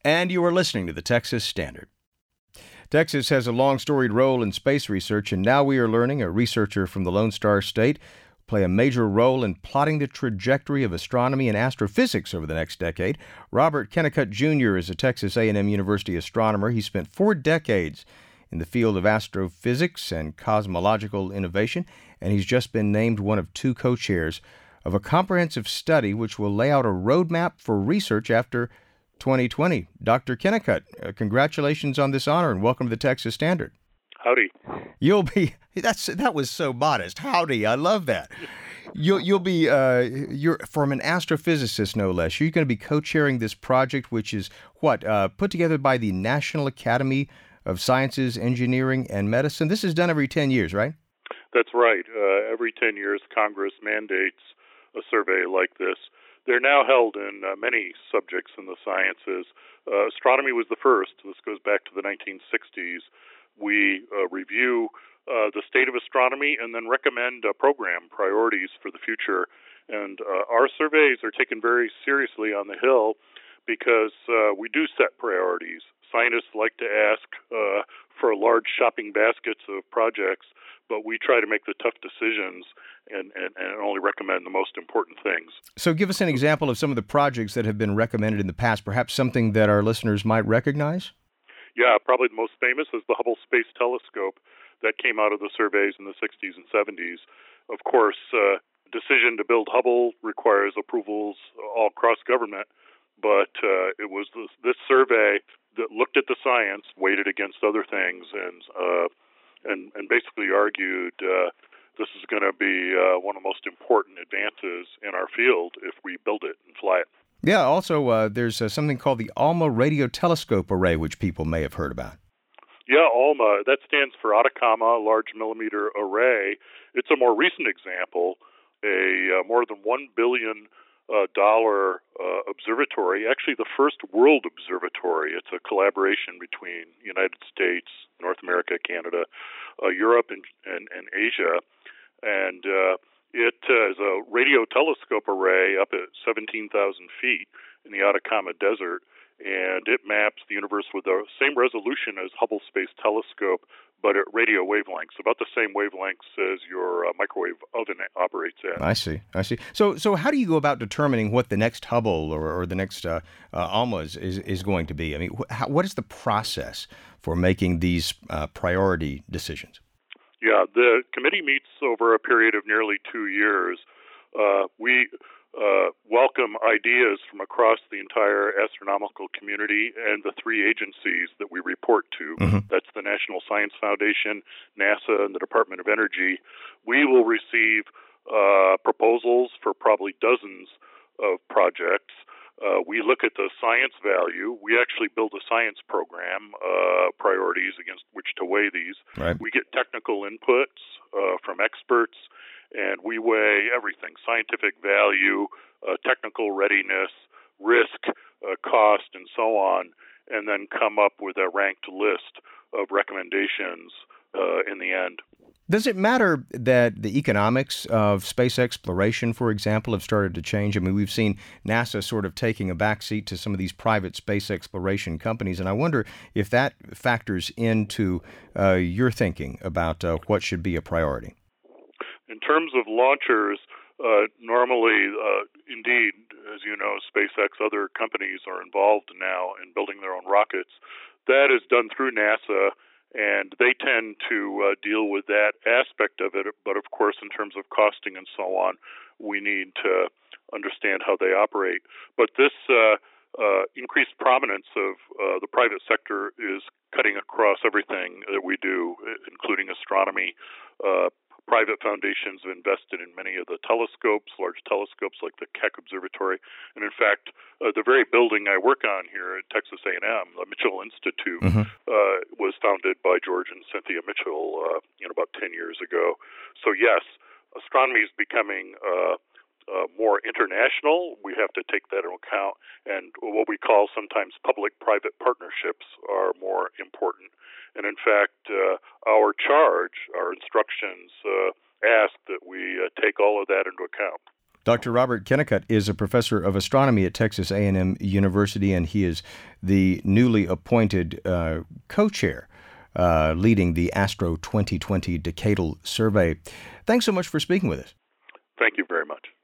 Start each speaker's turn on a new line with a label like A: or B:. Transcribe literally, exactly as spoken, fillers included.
A: And you are listening to the Texas Standard. Texas has a long storied role in space research, and now we are learning a researcher from the Lone Star State play a major role in plotting the trajectory of astronomy and astrophysics over the next decade. Robert Kennicutt Junior is a Texas A and M University astronomer. He spent four decades in the field of astrophysics and cosmological innovation, and he's just been named one of two co-chairs of a comprehensive study which will lay out a roadmap for research after twenty twenty. Doctor Kennicutt, uh, congratulations on this honor and welcome to the Texas Standard.
B: Howdy.
A: You'll be, that's, that was so modest. Howdy, I love that. You'll, you'll be, uh, you're from an astrophysicist, no less. You're going to be co-chairing this project, which is what, uh, put together by the National Academy of Sciences, Engineering, and Medicine. This is done every ten years, right?
B: That's right. Uh, every ten years, Congress mandates a survey like this. They're now held in uh, many subjects in the sciences. Uh, astronomy was the first. This goes back to the nineteen sixties. We uh, review uh, the state of astronomy and then recommend uh, program priorities for the future. And uh, our surveys are taken very seriously on the Hill because uh, we do set priorities. Scientists like to ask uh, for large shopping baskets of projects, but we try to make the tough decisions and, and, and only recommend the most important things.
A: So give us an example of some of the projects that have been recommended in the past, perhaps something that our listeners might recognize?
B: Yeah, probably the most famous is the Hubble Space Telescope that came out of the surveys in the sixties and seventies. Of course, uh, decision to build Hubble requires approvals all across government, but uh, it was this, this survey that looked at the science, weighed it against other things, and uh, and, and basically argued uh, this is going to be uh, one of the most important advances in our field if we build it and fly it.
A: Yeah, also uh, there's uh, something called the ALMA Radio Telescope Array, which people may have heard about.
B: Yeah, ALMA, that stands for Atacama Large Millimeter Array. It's a more recent example, a uh, more than one billion dollars uh, uh, observatory, actually the first world observatory. It's a collaboration between United States, North America, Canada, uh, Europe, and, and, and Asia. And uh, it uh, is a radio telescope array up at seventeen thousand feet in the Atacama Desert, and it maps the universe with the same resolution as Hubble Space Telescope, but at radio wavelengths, about the same wavelengths as your uh, microwave oven operates at.
A: I see, I see. So so how do you go about determining what the next Hubble or, or the next uh, uh, ALMA is, is, is going to be? I mean, wh- how, what is the process for making these uh, priority decisions?
B: Yeah, the committee meets over a period of nearly two years. Uh, we uh, welcome ideas from across the entire astronomical community and the three agencies that we report to. Mm-hmm. That's the National Science Foundation, NASA, and the Department of Energy. We will receive uh, proposals for probably dozens of projects. Uh, we look at the science value. We actually build a science program, uh, priorities against which to weigh these. Right. We get technical inputs uh, from experts, and we weigh everything: scientific value, uh, technical readiness, risk, uh, cost, and so on, and then come up with a ranked list of recommendations uh, in the end.
A: Does it matter that the economics of space exploration, for example, have started to change? I mean, we've seen NASA sort of taking a backseat to some of these private space exploration companies, and I wonder if that factors into uh, your thinking about uh, what should be a priority.
B: In terms of launchers, uh, normally, uh, indeed, as you know, SpaceX, other companies are involved now in building their own rockets. That is done through NASA, and they tend to uh, deal with that aspect of it. But, of course, in terms of costing and so on, we need to understand how they operate. But this uh, uh, increased prominence of uh, the private sector is cutting across everything that we do, including astronomy. Uh, private foundations have invested in many of the telescopes, large telescopes like the Keck Observatory. And in fact, uh, the very building I work on here at Texas A and M, the Mitchell Institute, mm-hmm. uh, was founded by George and Cynthia Mitchell uh, you know, about ten years ago. So yes, astronomy is becoming uh, uh, more international. We have to take that into account. And what we call sometimes public-private partnerships are more important. And in fact, uh, our charge, our instructions uh, ask that we uh, take all of that into account.
A: Doctor Robert Kennicott is a professor of astronomy at Texas A and M University, and he is the newly appointed uh, co-chair uh, leading the Astro twenty twenty Decadal Survey. Thanks so much for speaking with us.
B: Thank you very much.